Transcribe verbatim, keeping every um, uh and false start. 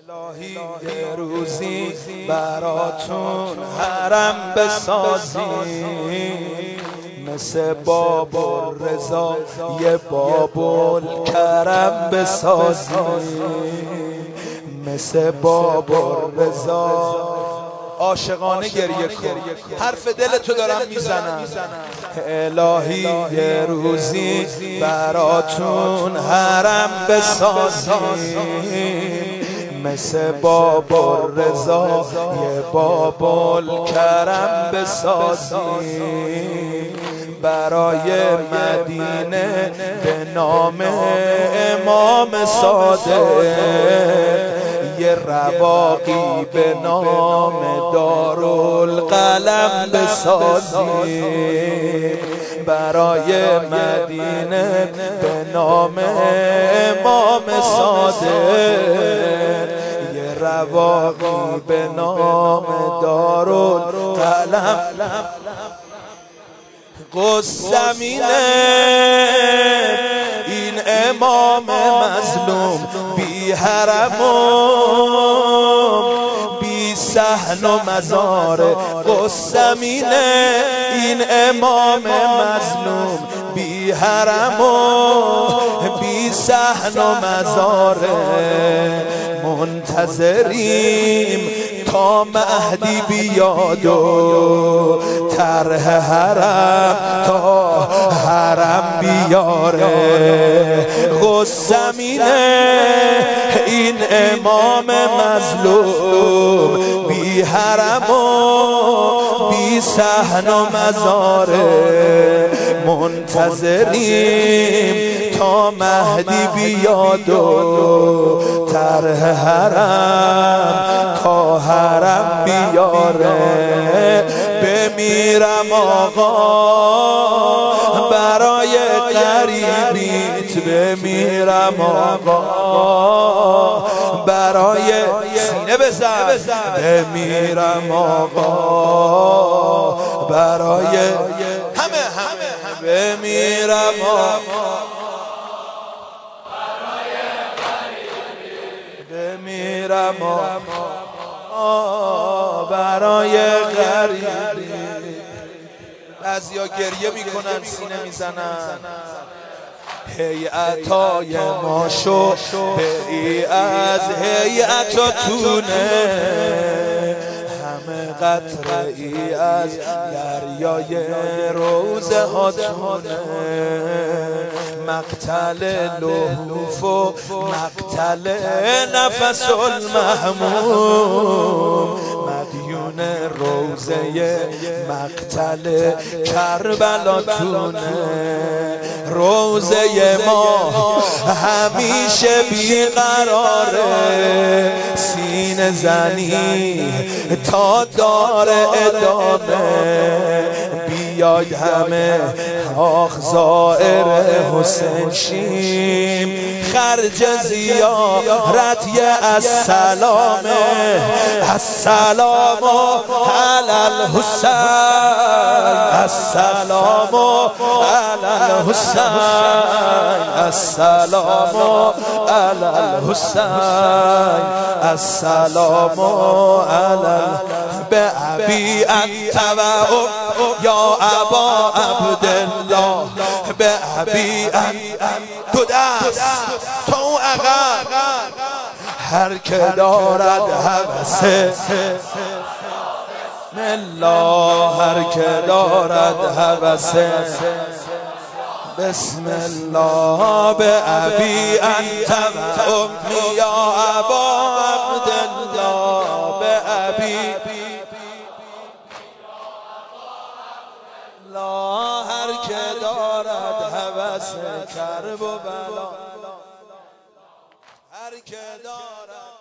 الهی یه روزی براتون حرم بسازی، مثل باب رضا یه باب کرم بسازی، مثل باب رضا. عاشقانه گریه کن، حرف دلتو دارم میزنم. الهی یه روزی براتون حرم بسازی، مثل باب رضا یه باب کرم بسازی، برای مدینه به نام امام صادق یه رواقی به نام دارالقلم بسازی، برای مدینه به نام امام صادق یه رواقی به نام دارالقلم. قسمینه این امام مظلوم بی حرم و بی صحن و مزار. قسمینه این امام مظلوم بی حرم و بی صحن و مزار. منتظریم تا مهدی بیاد و طرح حرم تا حرم بیاره. قسمینه این امام مظلوم بی حرم و بی صحن و مزاره. منتظریم تا مهدی بیاد و طرح حرم تا حرم بیاره. بمیرم آقا برای قریبیت، بمیرم آقا برای سینه بزن، بمیرم آقا برای همه همه بمیرم آقا برای قریبیت، بمیرم آقا برای غریبی. بعضیا گریه میکنن سینه میزنن. هیئتای ما شو ای از هیئتاتونه، همه قطره ای از دریای روزه هاتونه. مقتل لحوف و مقتل نفس المحموم، مدیون روزه مقتل کربلاتونه. روزه ما همیشه بیقراره، سینه زنی تا دار ادامه. بیاید همه آخ زائر حسین شیم، خرج زیارت یه السلامه. السلام علی الحسین، السلام علی الحسین، السلام علی الحسین، السلام علی به ابی انت و یا ابا عبدالله، به ابی انت تو دست تو عقب. هر که دارد هوسه بسم الله، هر که دارد هوسه بسم الله. به ابی انت و امی یا ابا عبدالله، به ابی لا. هر که دارد هوس کرب و بلا، هر که دارد